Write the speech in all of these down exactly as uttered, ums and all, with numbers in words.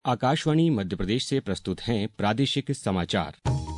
आकाशवाणी मध्य प्रदेश से प्रस्तुत हैं प्रादेशिक समाचार।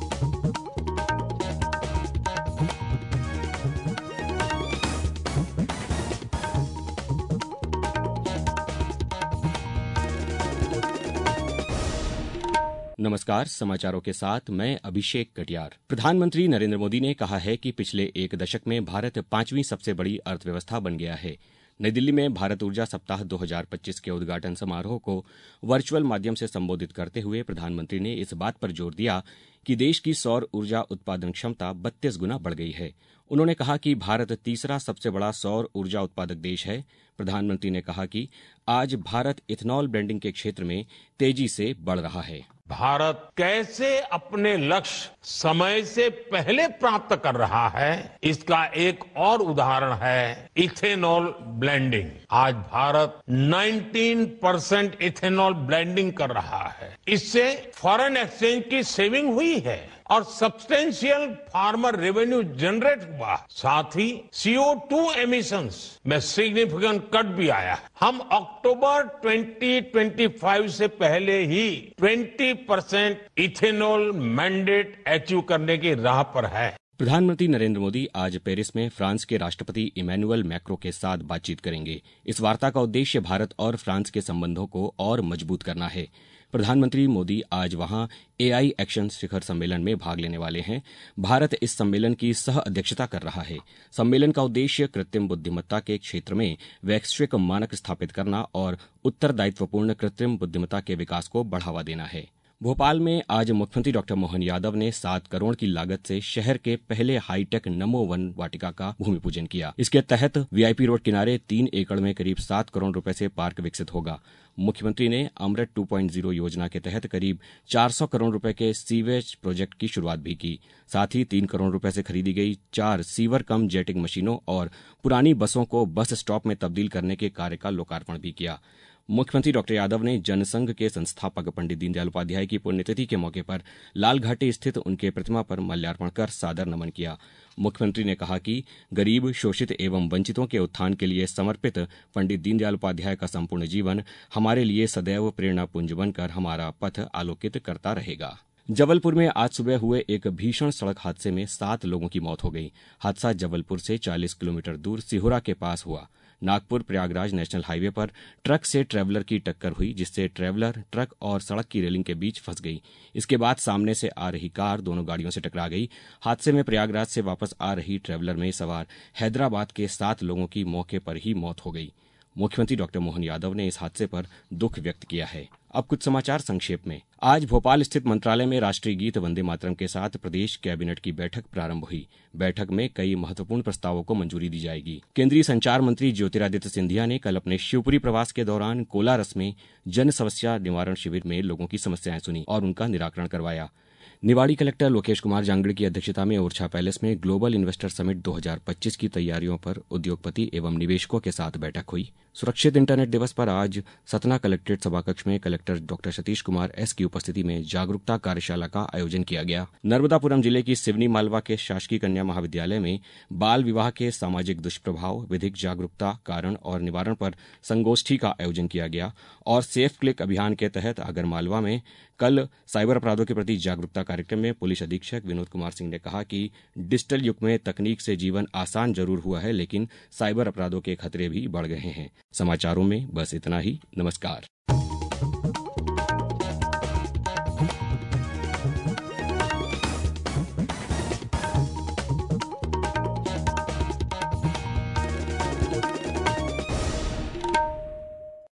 नमस्कार, समाचारों के साथ मैं अभिषेक कटियार। प्रधानमंत्री नरेंद्र मोदी ने कहा है कि पिछले एक दशक में भारत पांचवीं सबसे बड़ी अर्थव्यवस्था बन गया है। नई दिल्ली में भारत ऊर्जा सप्ताह दो हज़ार पच्चीस के उद्घाटन समारोह को वर्चुअल माध्यम से संबोधित करते हुए प्रधानमंत्री ने इस बात पर जोर दिया कि देश की सौर ऊर्जा उत्पादन क्षमता बत्तीस गुना बढ़ गई है। उन्होंने कहा कि भारत तीसरा सबसे बड़ा सौर ऊर्जा उत्पादक देश है। प्रधानमंत्री ने कहा कि आज भारत इथेनॉल ब्लेंडिंग के क्षेत्र में तेजी से बढ़ रहा है। भारत कैसे अपने लक्ष्य समय से पहले प्राप्त कर रहा है, इसका एक और उदाहरण है इथेनॉल ब्लेंडिंग। आज भारत उन्नीस परसेंट इथेनॉल ब्लेंडिंग कर रहा है। इससे फॉरेन एक्सचेंज की सेविंग हुई है और सब्सटेंशियल फार्मर रेवेन्यू जनरेट हुआ। साथ ही सी ओ टू एमिशंस में सिग्निफिकेंट कट भी आया। हम अक्टूबर दो हज़ार पच्चीस से पहले ही बीस परसेंट इथेनॉल मैंडेट अचीव करने की राह पर है। प्रधानमंत्री नरेंद्र मोदी आज पेरिस में फ्रांस के राष्ट्रपति इमैनुअल मैक्रों के साथ बातचीत करेंगे। इस वार्ता का उद्देश्य भारत और फ्रांस के संबंधों को और मजबूत करना है। प्रधानमंत्री मोदी आज वहां ए आई एक्शन शिखर सम्मेलन में भाग लेने वाले हैं। भारत इस सम्मेलन की सह अध्यक्षता कर रहा है। सम्मेलन का उद्देश्य कृत्रिम बुद्धिमत्ता के क्षेत्र में वैश्विक मानक स्थापित करना और उत्तरदायित्वपूर्ण कृत्रिम बुद्धिमत्ता के विकास को बढ़ावा देना है। भोपाल में आज मुख्यमंत्री डॉक्टर मोहन यादव ने सात करोड़ की लागत से शहर के पहले हाईटेक नमो वन वाटिका का भूमि पूजन किया। इसके तहत वी आई पी रोड किनारे तीन एकड़ में करीब सात करोड़ रुपए से पार्क विकसित होगा। मुख्यमंत्री ने अमृत टू पॉइंट ज़ीरो योजना के तहत करीब चार सौ करोड़ रुपए के सीवेज प्रोजेक्ट की शुरुआत भी की। साथ ही तीन करोड़ रुपए से खरीदी गई चार सीवर कम जेटिंग मशीनों और पुरानी बसों को बस स्टॉप में तब्दील करने के कार्य का लोकार्पण भी किया। मुख्यमंत्री डॉक्टर यादव ने जनसंघ के संस्थापक पंडित दीनदयाल उपाध्याय की पुण्यतिथि के मौके पर लाल घाटी स्थित उनके प्रतिमा पर माल्यार्पण कर सादर नमन किया। मुख्यमंत्री ने कहा कि गरीब, शोषित एवं वंचितों के उत्थान के लिए समर्पित पंडित दीनदयाल उपाध्याय का संपूर्ण जीवन हमारे लिए सदैव प्रेरणा पुंज बनकर हमारा पथ आलोकित करता रहेगा। जबलपुर में आज सुबह हुए एक भीषण सड़क हादसे में सात लोगों की मौत हो गई। हादसा जबलपुर से चालीस किलोमीटर दूर सिहोरा के पास हुआ। नागपुर प्रयागराज नेशनल हाईवे पर ट्रक से ट्रैवलर की टक्कर हुई, जिससे ट्रैवलर ट्रक और सड़क की रेलिंग के बीच फंस गई। इसके बाद सामने से आ रही कार दोनों गाड़ियों से टकरा गई। हादसे में प्रयागराज से वापस आ रही ट्रैवलर में सवार हैदराबाद के सात लोगों की मौके पर ही मौत हो गई। मुख्यमंत्री डॉक्टर मोहन यादव ने इस हादसे पर दुख व्यक्त किया है। अब कुछ समाचार संक्षेप में। आज भोपाल स्थित मंत्रालय में राष्ट्रीय गीत वंदे मातरम के साथ प्रदेश कैबिनेट की बैठक प्रारंभ हुई। बैठक में कई महत्वपूर्ण प्रस्तावों को मंजूरी दी जाएगी। केंद्रीय संचार मंत्री ज्योतिरादित्य सिंधिया ने कल अपने शिवपुरी प्रवास के दौरान कोलारस में जन समस्या निवारण शिविर में लोगों की समस्याएं सुनी और उनका निराकरण करवाया। निवाड़ी कलेक्टर लोकेश कुमार जांगड़ की अध्यक्षता में ओरछा पैलेस में ग्लोबल इन्वेस्टर समिट दो हज़ार पच्चीस की तैयारियों पर उद्योगपति एवं निवेशकों के साथ बैठक हुई। सुरक्षित इंटरनेट दिवस पर आज सतना कलेक्ट्रेट सभाकक्ष में collector doctor Satish Kumar S की उपस्थिति में जागरूकता कार्यशाला का आयोजन किया गया। नर्मदापुरम जिले की सिवनी मालवा के शासकीय कन्या महाविद्यालय में बाल विवाह के सामाजिक दुष्प्रभाव, विधिक जागरूकता, कारण और निवारण पर संगोष्ठी का आयोजन किया गया। और सेफ क्लिक अभियान के तहत आगरमालवा में कल साइबर अपराधों के प्रति जागरूकता कार्यक्रम में पुलिस अधीक्षक विनोद कुमार सिंह ने कहा कि डिजिटल युग में तकनीक से जीवन आसान जरूर हुआ है, लेकिन साइबर अपराधों के खतरे भी बढ़ गए हैं। समाचारों में बस इतना ही। नमस्कार।